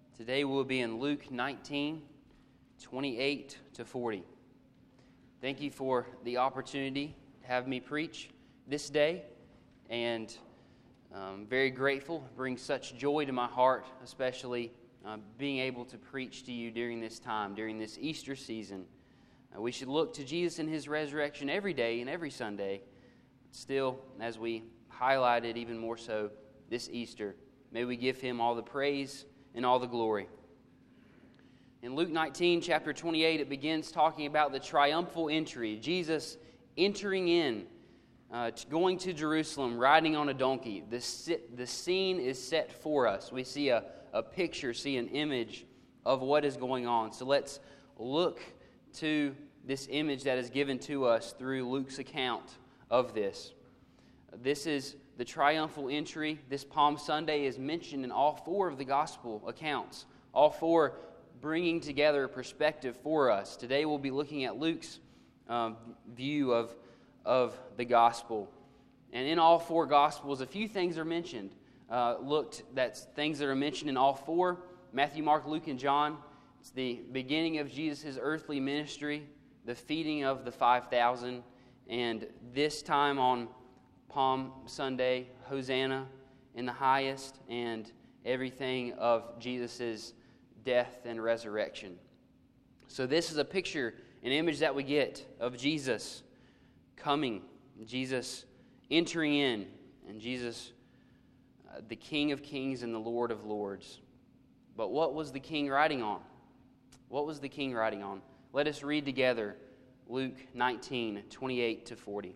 Today we'll be in Luke 19, 28 to 40. Thank you for the opportunity to have me preach this day, and I'm very grateful. It brings such joy to my heart, especially being able to preach to you during this time, during this Easter season. We should look to Jesus and His resurrection every day and every Sunday. Still, as we highlighted even more so this Easter, may we give Him all the praise and all the glory. In Luke 19, chapter 28, it begins talking about the triumphal entry. Jesus entering in, going to Jerusalem, riding on a donkey. The scene is set for us. We see a picture, see an image of what is going on. So let's look to this image that is given to us through Luke's account of this. This is the triumphal entry. This Palm Sunday is mentioned in all four of the gospel accounts, all four bringing together a perspective for us. Today we'll be looking at Luke's view of the gospel. And in all four gospels, a few things are mentioned. That's things that are mentioned in all four: Matthew, Mark, Luke, and John. It's the beginning of Jesus' earthly ministry, the feeding of the 5,000, and this time on Palm Sunday, Hosanna in the highest, and everything of Jesus' death and resurrection. So this is a picture, an image that we get of Jesus coming, Jesus entering in, and Jesus, the King of Kings and the Lord of Lords. But what was the King riding on? What was the King riding on? Let us read together Luke 19, 28 to 40.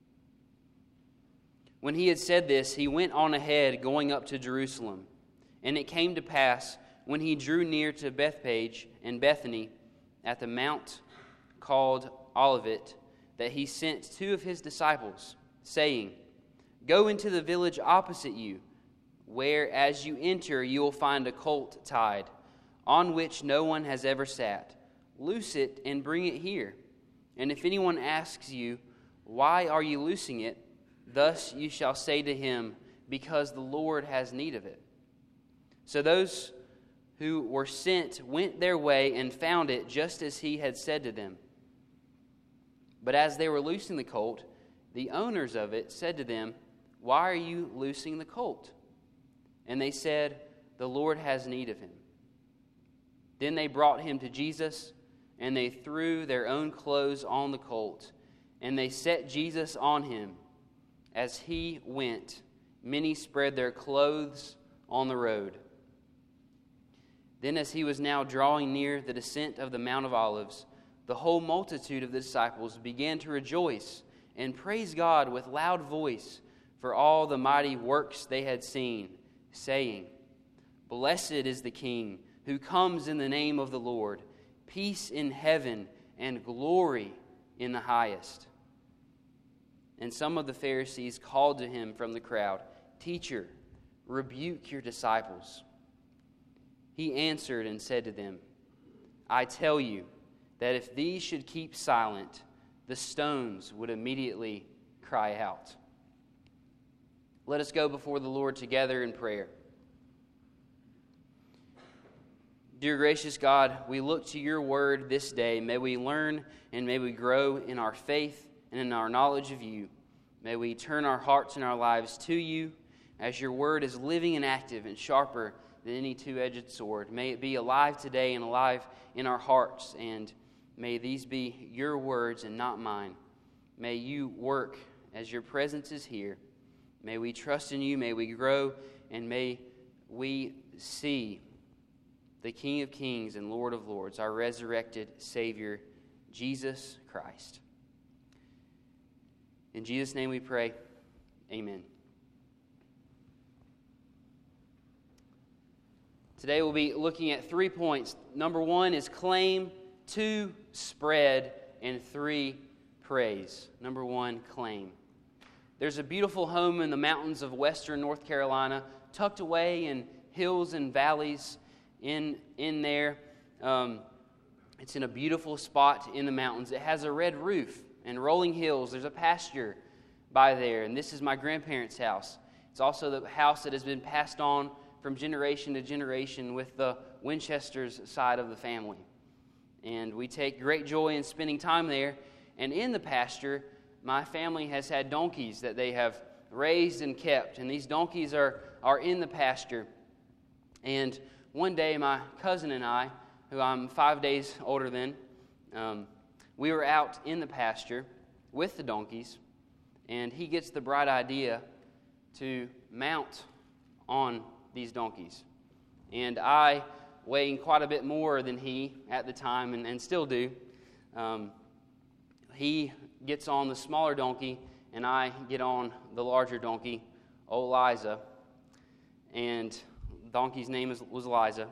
When he had said this, he went on ahead, going up to Jerusalem. And it came to pass, when he drew near to Bethphage and Bethany, at the mount called Olivet, that he sent two of his disciples, saying, "Go into the village opposite you, where as you enter you will find a colt tied, on which no one has ever sat. Loose it and bring it here. And if anyone asks you, 'Why are you loosing it?' thus you shall say to him, 'Because the Lord has need of it.'" So those who were sent went their way and found it just as he had said to them. But as they were loosing the colt, the owners of it said to them, "Why are you loosing the colt?" And they said, "The Lord has need of him." Then they brought him to Jesus, and they threw their own clothes on the colt, and they set Jesus on him. As he went, many spread their clothes on the road. Then as he was now drawing near the descent of the Mount of Olives, the whole multitude of the disciples began to rejoice and praise God with loud voice for all the mighty works they had seen, saying, "Blessed is the King who comes in the name of the Lord, peace in heaven and glory in the highest." And some of the Pharisees called to him from the crowd, "Teacher, rebuke your disciples." He answered and said to them, "I tell you that if these should keep silent, the stones would immediately cry out." Let us go before the Lord together in prayer. Dear gracious God, we look to your word this day. May we learn and may we grow in our faith and in our knowledge of you. May we turn our hearts and our lives to you as your word is living and active and sharper than any two-edged sword. May it be alive today and alive in our hearts, and may these be your words and not mine. May you work as your presence is here. May we trust in you, may we grow, and may we see the King of Kings and Lord of Lords, our resurrected Savior, Jesus Christ. In Jesus' name we pray, amen. Today we'll be looking at 3 points. Number 1 is claim, 2, spread, and 3, praise. Number 1, claim. There's a beautiful home in the mountains of western North Carolina, tucked away in hills and valleys in there. It's in a beautiful spot in the mountains. It has a red roof and rolling hills. There's a pasture by there, and this is my grandparents' house. It's also the house that has been passed on from generation to generation with the Winchester's side of the family. And we take great joy in spending time there. And in the pasture, my family has had donkeys that they have raised and kept. And these donkeys are in the pasture. And one day, my cousin and I, who I'm 5 days older than, we were out in the pasture with the donkeys. And he gets the bright idea to mount on these donkeys. And I, weighing quite a bit more than he at the time, and still do, he gets on the smaller donkey, and I get on the larger donkey, old Liza. And the donkey's name was Liza.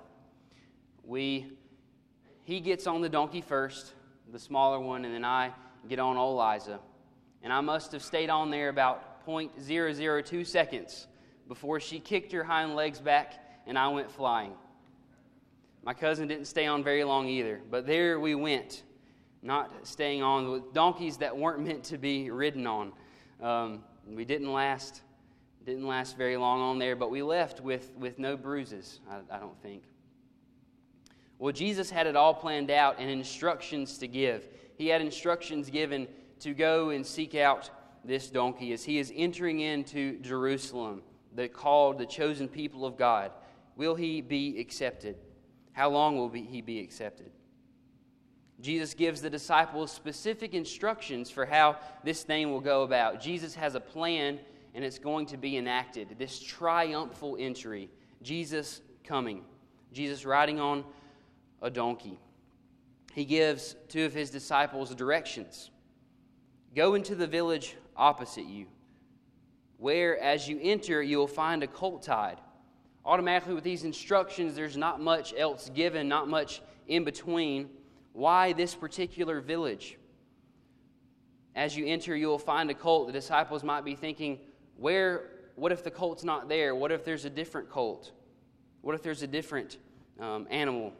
He gets on the donkey first, the smaller one, and then I get on old Liza. And I must have stayed on there about 0.002 seconds before she kicked her hind legs back and I went flying. My cousin didn't stay on very long either, but there we went, not staying on with donkeys that weren't meant to be ridden on. We didn't last very long on there, but we left with no bruises, I don't think. Well, Jesus had it all planned out and instructions to give. He had instructions given to go and seek out this donkey as he is entering into Jerusalem, the called, the chosen people of God. Will he be accepted? How long will he be accepted? Jesus gives the disciples specific instructions for how this thing will go about. Jesus has a plan, and it's going to be enacted. This triumphal entry, Jesus coming, Jesus riding on a donkey. He gives two of his disciples directions. Go into the village opposite you, where as you enter, you will find a colt tied. Automatically with these instructions, there's not much else given, not much in between. Why this particular village? As you enter, you will find a colt. The disciples might be thinking, what if the colt's not there? What if there's a different colt? What if there's a different animal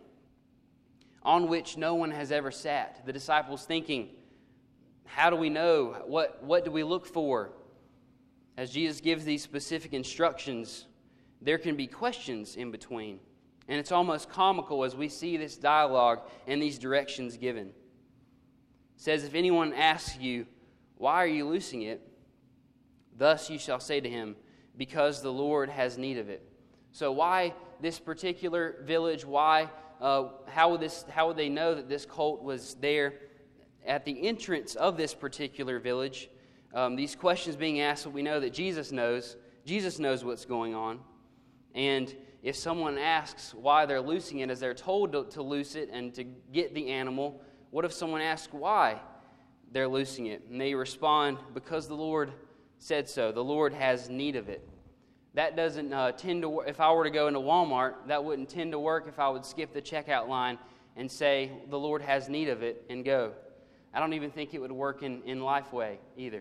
on which no one has ever sat? The disciples thinking, how do we know? What do we look for? As Jesus gives these specific instructions, there can be questions in between. And it's almost comical as we see this dialogue and these directions given. It says, if anyone asks you, why are you loosing it? Thus you shall say to him, because the Lord has need of it. So why this particular village? Why? How would they know that this colt was there at the entrance of this particular village? These questions being asked, we know that Jesus knows. Jesus knows what's going on. And if someone asks why they're loosing it, as they're told to loose it and to get the animal, what if someone asks why they're loosing it? And they respond, because the Lord said so. The Lord has need of it. That doesn't tend to work. If I were to go into Walmart, that wouldn't tend to work if I would skip the checkout line and say, the Lord has need of it, and go. I don't even think it would work in Lifeway either.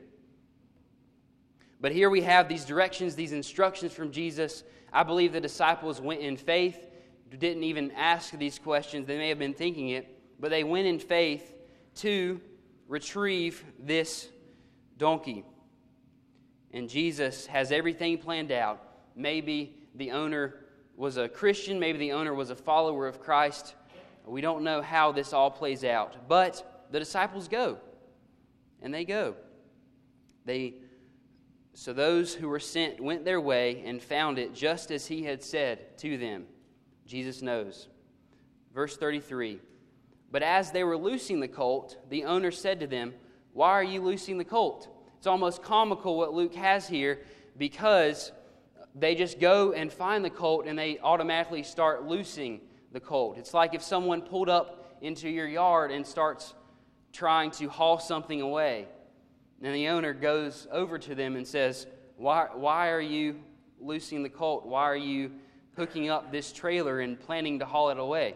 But here we have these directions, these instructions from Jesus. I believe the disciples went in faith, didn't even ask these questions. They may have been thinking it, but they went in faith to retrieve this donkey. And Jesus has everything planned out. Maybe the owner was a Christian, maybe the owner was a follower of Christ. We don't know how this all plays out. But the disciples go, and they go. So those who were sent went their way and found it just as he had said to them. Jesus knows. Verse 33, but as they were loosing the colt, the owner said to them, why are you loosing the colt? It's almost comical what Luke has here, because they just go and find the colt and they automatically start loosing the colt. It's like if someone pulled up into your yard and starts trying to haul something away. And the owner goes over to them and says, why are you loosing the colt? Why are you hooking up this trailer and planning to haul it away?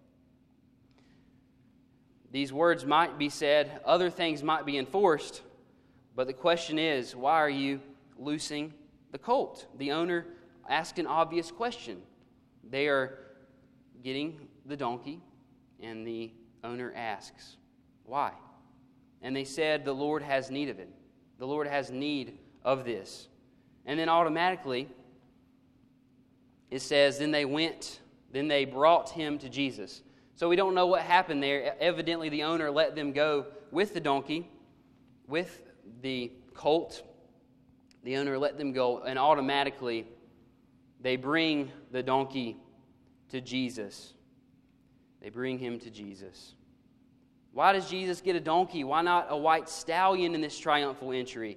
These words might be said, other things might be enforced, but the question is, why are you loosing the colt? The owner asked an obvious question. They are getting the donkey, and the owner asks, why? And they said, the Lord has need of it. The Lord has need of this. And then automatically, it says, then they went Then they brought him to Jesus. So we don't know what happened there. Evidently, the owner let them go with the donkey, with the colt. The owner let them go, and automatically they bring the donkey to Jesus. They bring him to Jesus. Why does Jesus get a donkey? Why not a white stallion in this triumphal entry?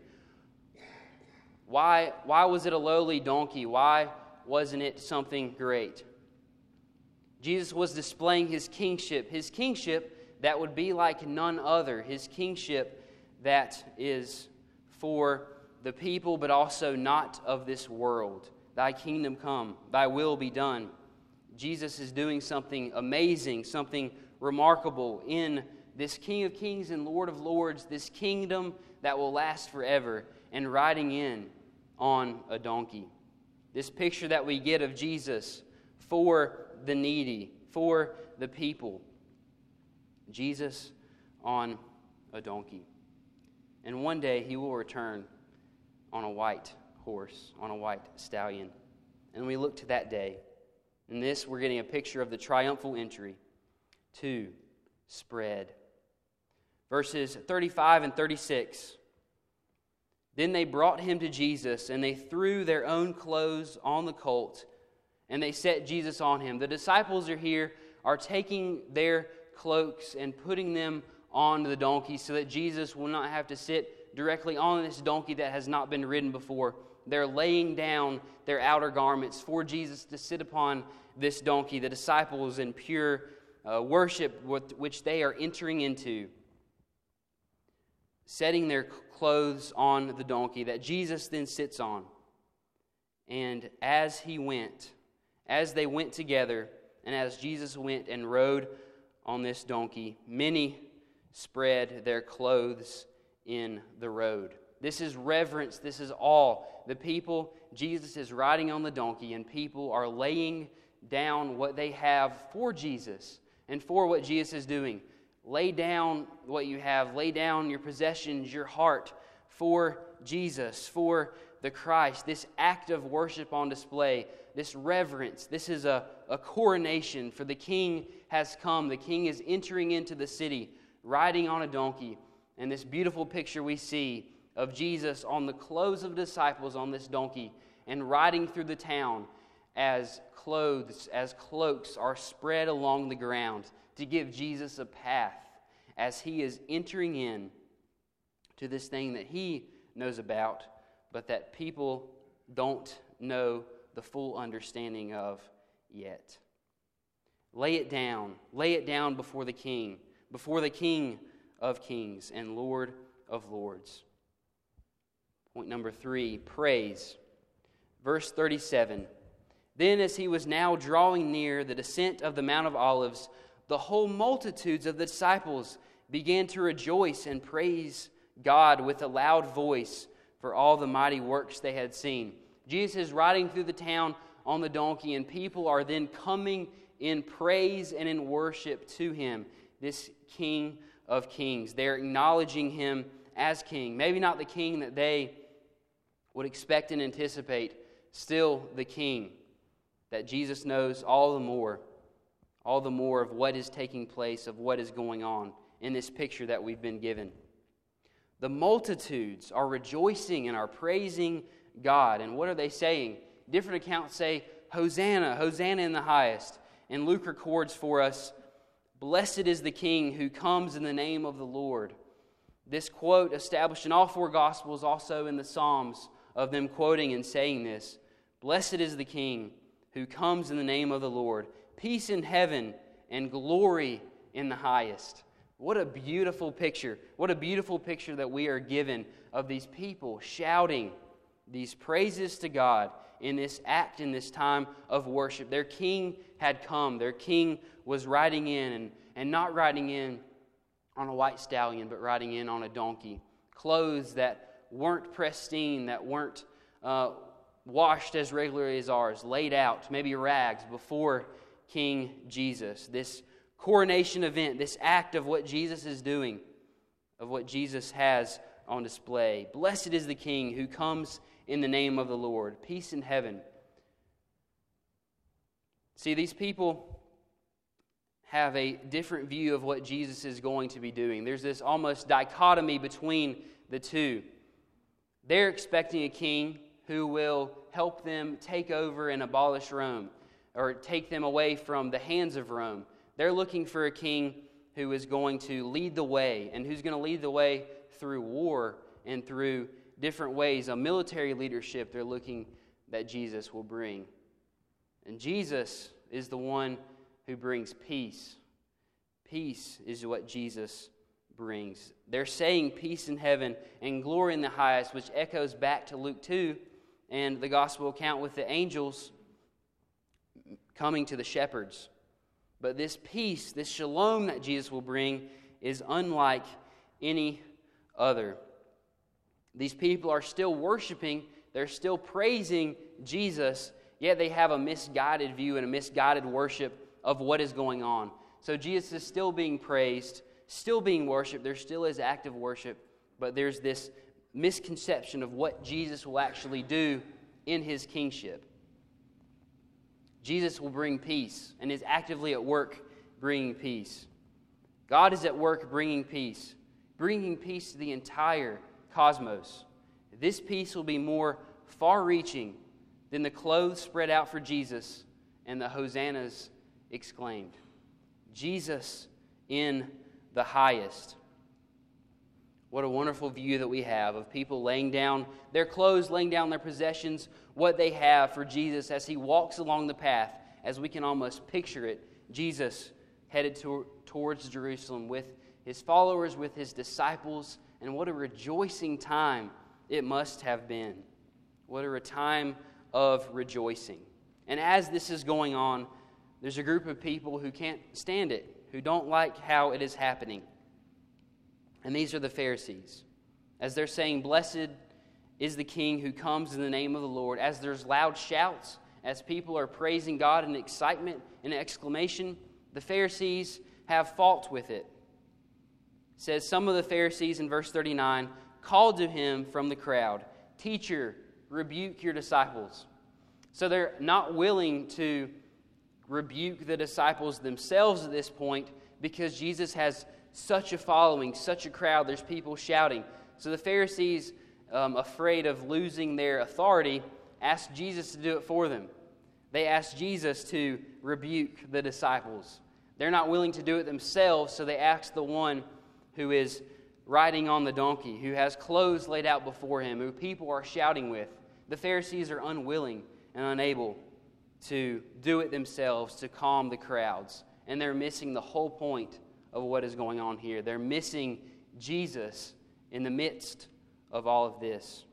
Why was it a lowly donkey? Why wasn't it something great? Jesus was displaying his kingship that would be like none other, his kingship that is for the people, but also not of this world. Thy kingdom come, thy will be done. Jesus is doing something amazing, something remarkable in this King of Kings and Lord of Lords, this kingdom that will last forever, and riding in on a donkey. This picture that we get of Jesus for the needy, for the people. Jesus on a donkey. And one day he will return on a white horse, on a white stallion. And we look to that day. In this, we're getting a picture of the triumphal entry to spread. Verses 35 and 36. Then they brought him to Jesus, and they threw their own clothes on the colt, and they set Jesus on him. The disciples are taking their cloaks and putting them on the donkey so that Jesus will not have to sit directly on this donkey that has not been ridden before. They're laying down their outer garments for Jesus to sit upon this donkey. The disciples in pure worship which they are entering into, setting their clothes on the donkey that Jesus then sits on. And as they went together, and as Jesus went and rode on this donkey, many spread their clothes in the road. This is reverence. This is awe. The people, Jesus is riding on the donkey, and people are laying down what they have for Jesus and for what Jesus is doing. Lay down what you have. Lay down your possessions, your heart for Jesus, for the Christ. This act of worship on display, this reverence. This is a coronation, for the King has come. The King is entering into the city, riding on a donkey. And this beautiful picture we see of Jesus on the clothes of disciples on this donkey and riding through the town as cloaks are spread along the ground to give Jesus a path as he is entering in to this thing that he knows about, but that people don't know the full understanding of yet. Lay it down before the King of Kings and Lord of Lords. Point number 3, praise. Verse 37, then as he was now drawing near the descent of the Mount of Olives, the whole multitudes of the disciples began to rejoice and praise God with a loud voice for all the mighty works they had seen. Jesus is riding through the town on the donkey, and people are then coming in praise and in worship to him, this King of Kings. They're acknowledging him as King. Maybe not the King that they would expect and anticipate, still the King that Jesus knows all the more of what is taking place, of what is going on in this picture that we've been given. The multitudes are rejoicing and are praising God. And what are they saying? Different accounts say, Hosanna, Hosanna in the highest. And Luke records for us, blessed is the King who comes in the name of the Lord. This quote established in all four Gospels, also in the Psalms, of them quoting and saying this. Blessed is the King who comes in the name of the Lord. Peace in heaven and glory in the highest. What a beautiful picture. What a beautiful picture that we are given of these people shouting these praises to God in this act, in this time of worship. Their King had come. Their King was riding in, and not riding in on a white stallion, but riding in on a donkey. Clothes that weren't pristine, that weren't washed as regularly as ours, laid out, maybe rags, before King Jesus. This coronation event, this act of what Jesus is doing, of what Jesus has on display. Blessed is the King who comes in the name of the Lord. Peace in heaven. See, these people have a different view of what Jesus is going to be doing. There's this almost dichotomy between the two. They're expecting a king who will help them take over and abolish Rome, or take them away from the hands of Rome. They're looking for a king who is going to lead the way, and who's going to lead the way through war and through different ways. A military leadership they're looking that Jesus will bring. And Jesus is the one who brings peace. Peace is what Jesus brings. They're saying peace in heaven and glory in the highest, which echoes back to Luke 2 and the gospel account with the angels coming to the shepherds. But this peace, this shalom that Jesus will bring, is unlike any other. These people are still worshiping, they're still praising Jesus, yet they have a misguided view and a misguided worship of what is going on. So Jesus is still being praised, still being worshiped. There still is active worship, but there's this misconception of what Jesus will actually do in his kingship. Jesus will bring peace and is actively at work bringing peace. God is at work bringing peace to the entire cosmos. This peace will be more far-reaching than the clothes spread out for Jesus and the hosannas exclaimed. Jesus in the highest. What a wonderful view that we have of people laying down their clothes, laying down their possessions, what they have for Jesus as he walks along the path, as we can almost picture it. Jesus headed towards Jerusalem with his followers, with his disciples, and what a rejoicing time it must have been. What a time of rejoicing. And as this is going on, there's a group of people who can't stand it, who don't like how it is happening. And these are the Pharisees. As they're saying, "Blessed is the King who comes in the name of the Lord," as there's loud shouts, as people are praising God in excitement and exclamation, the Pharisees have fault with it. It says, some of the Pharisees in verse 39 called to him from the crowd, "Teacher, rebuke your disciples." So they're not willing to rebuke the disciples themselves at this point because Jesus has such a following, such a crowd. There's people shouting. So the Pharisees, afraid of losing their authority, asked Jesus to do it for them. They asked Jesus to rebuke the disciples. They're not willing to do it themselves, so they ask the one who is riding on the donkey, who has clothes laid out before him, who people are shouting with. The Pharisees are unwilling and unable to do it themselves to calm the crowds. And they're missing the whole point of what is going on here. They're missing Jesus in the midst of all of this.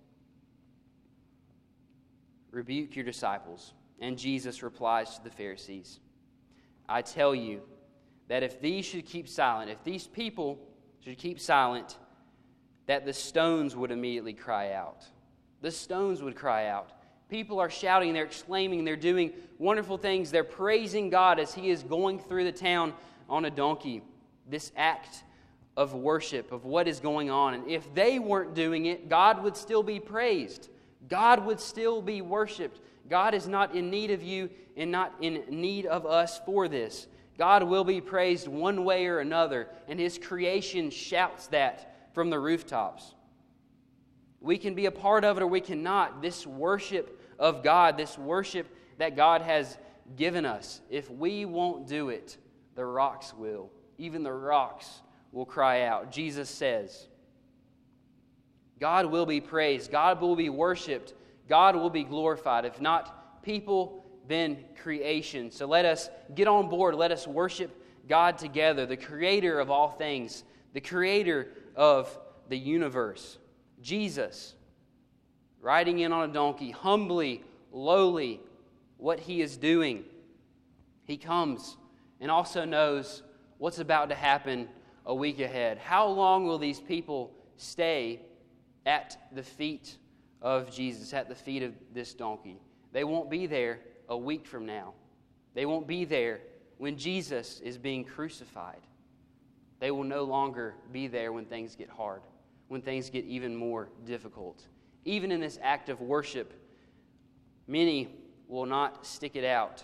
Rebuke your disciples. And Jesus replies to the Pharisees, "I tell you that if these should keep silent, if these people should keep silent, that the stones would immediately cry out." The stones would cry out. People are shouting, they're exclaiming, they're doing wonderful things. They're praising God as he is going through the town on a donkey. This act of worship, of what is going on. And if they weren't doing it, God would still be praised. God would still be worshiped. God is not in need of you and not in need of us for this. God will be praised one way or another, and his creation shouts that from the rooftops. We can be a part of it or we cannot. This worship of God, this worship that God has given us, if we won't do it, the rocks will. Even the rocks will cry out. Jesus says, God will be praised. God will be worshiped. God will be glorified. If not people, then creation. So let us get on board. Let us worship God together, the creator of all things, the creator of the universe. Jesus, riding in on a donkey, humbly, lowly, what he is doing. He comes and also knows what's about to happen a week ahead. How long will these people stay at the feet of Jesus, at the feet of this donkey? They won't be there a week from now. They won't be there when Jesus is being crucified. They will no longer be there when things get hard, when things get even more difficult. Even in this act of worship, many will not stick it out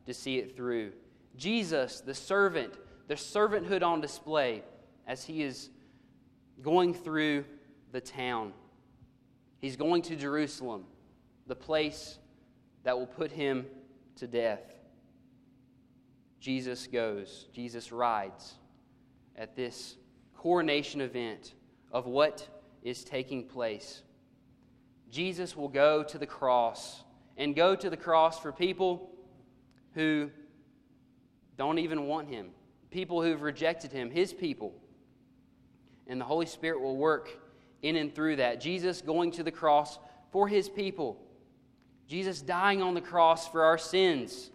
to see it through. Jesus, the servant, the servanthood on display as he is going through the town. He's going to Jerusalem, the place that will put him to death. Jesus goes, Jesus rides at this coronation event of what is taking place. Jesus will go to the cross, and go to the cross for people who don't even want him, people who've rejected him, his people. And the Holy Spirit will work in and through that. Jesus going to the cross for his people. Jesus dying on the cross for our sins.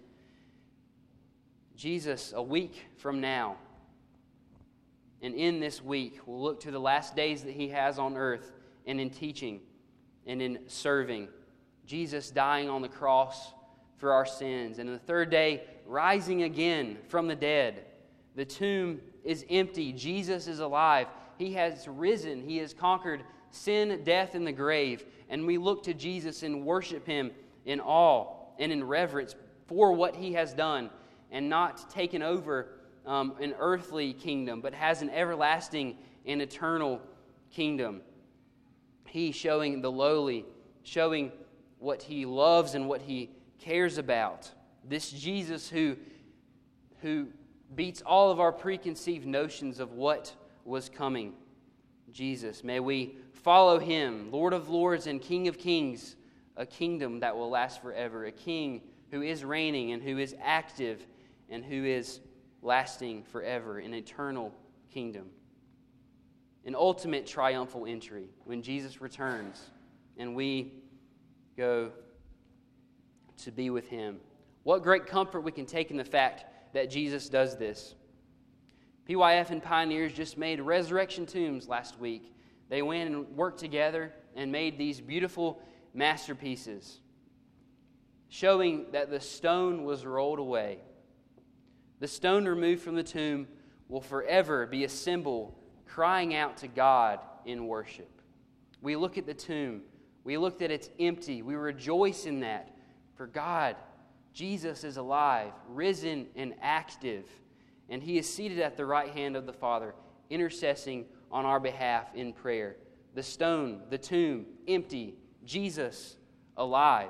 Jesus, a week from now, and in this week, we'll look to the last days that he has on earth, and in teaching and in serving. Jesus dying on the cross for our sins. And the third day, rising again from the dead. The tomb is empty. Jesus is alive. He has risen. He has conquered sin, death, and the grave. And we look to Jesus and worship him in awe and in reverence for what he has done, and not taken over an earthly kingdom, but has an everlasting and eternal kingdom. He showing the lowly, showing what he loves and what he cares about. This Jesus who beats all of our preconceived notions of what was coming. Jesus, may we follow him, Lord of lords and King of kings, a kingdom that will last forever, a king who is reigning and who is active and who is lasting forever, an eternal kingdom. An ultimate triumphal entry when Jesus returns and we go to be with him. What great comfort we can take in the fact that Jesus does this. PYF and Pioneers just made resurrection tombs last week. They went and worked together and made these beautiful masterpieces, showing that the stone was rolled away. The stone removed from the tomb will forever be a symbol crying out to God in worship. We look at the tomb. We look that it's empty. We rejoice in that. For God, Jesus is alive, risen and active, and he is seated at the right hand of the Father, intercessing on our behalf in prayer. The stone, the tomb, empty. Jesus, alive.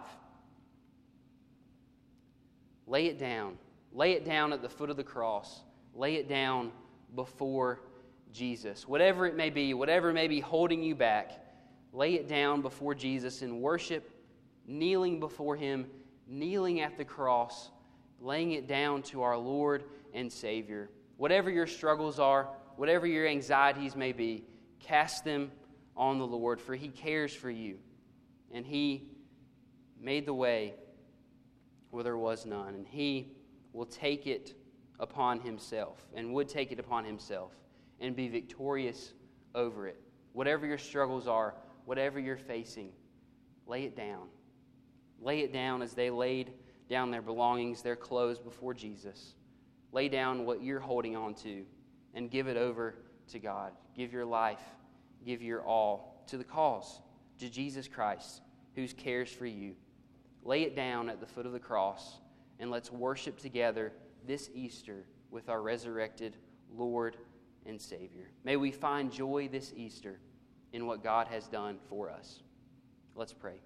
Lay it down. Lay it down at the foot of the cross. Lay it down before Jesus. Whatever it may be, whatever may be holding you back, lay it down before Jesus in worship, kneeling before him, kneeling at the cross, laying it down to our Lord and Savior. Whatever your struggles are, whatever your anxieties may be, cast them on the Lord, for he cares for you. And he made the way where there was none. And he will take it upon himself, and would take it upon himself, and be victorious over it. Whatever your struggles are, whatever you're facing, lay it down. Lay it down as they laid down their belongings, their clothes before Jesus. Lay down what you're holding on to and give it over to God. Give your life, give your all to the cause, to Jesus Christ, who cares for you. Lay it down at the foot of the cross, and let's worship together this Easter with our resurrected Lord and Savior. May we find joy this Easter in what God has done for us. Let's pray.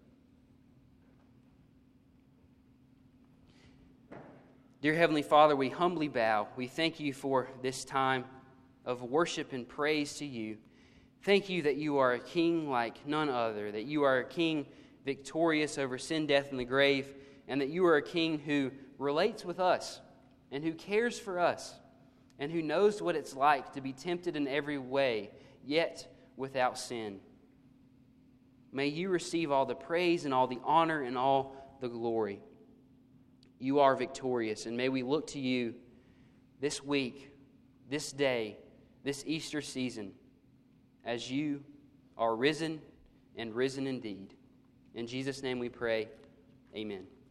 Dear Heavenly Father, we humbly bow. We thank you for this time of worship and praise to you. Thank you that you are a king like none other, that you are a king victorious over sin, death, and the grave, and that you are a king who relates with us and who cares for us and who knows what it's like to be tempted in every way, yet without sin. May you receive all the praise and all the honor and all the glory. You are victorious, and may we look to you this week, this day, this Easter season, as you are risen and risen indeed. In Jesus' name we pray, amen.